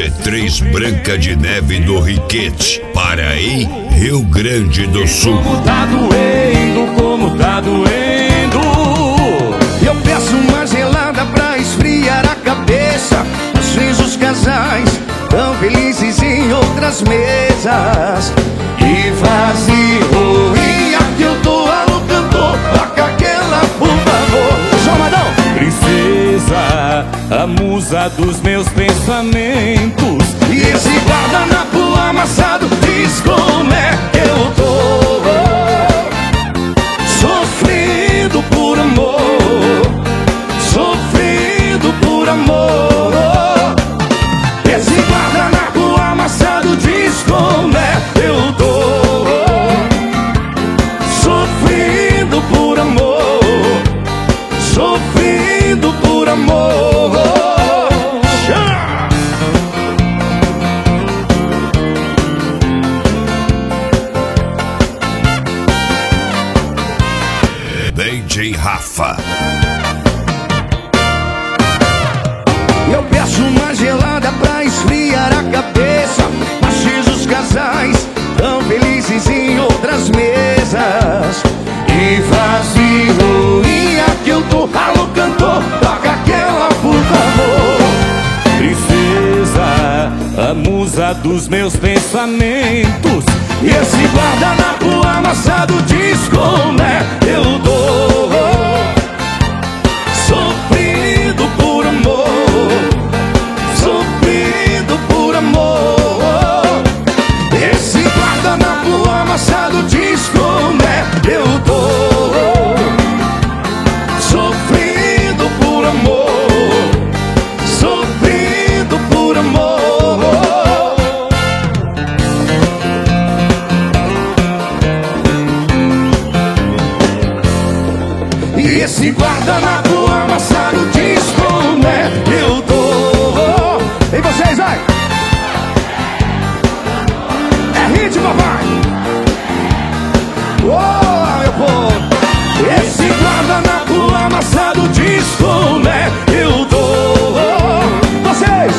Três Branca de Neve do Riquete, Paraí, Rio Grande do Sul. Como tá doendo. Eu peço uma gelada pra esfriar a cabeça. Às vezes os casais tão felizes em outras mesas. E vazio, e aqui eu tô alô cantor. Toca aquela, por favor. Salvadão! Princesa, a musa dos meus pensamentos. E esse guardanapo amassado diz como é que eu tô. Sofrendo por amor, sofrendo por amor. Esse guardanapo amassado diz como é que eu tô. Sofrendo por amor, sofrendo por amor. DJ Rafa. Eu peço uma gelada pra esfriar a cabeça. Mas os casais tão felizes em outras mesas. E vazio, e aqui eu tô, alô cantor, toca aquela, por favor. Princesa, a musa dos meus pensamentos. E esse guardanapo amassado diz como é que eu tô. Sofrendo por amor, sofrendo por amor. Esse guardanapo amassado diz como é que eu tô. Sofrendo por amor, sofrendo por amor. E esse guardanapo amassado diz como é que eu tô. E vocês, vai! É hit, papai! Oh, meu povo! Esse guardanapo amassado diz como é que eu tô. Vocês!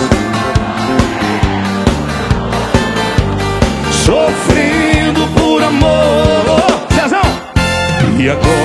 Sofrendo por amor. Cezão! E agora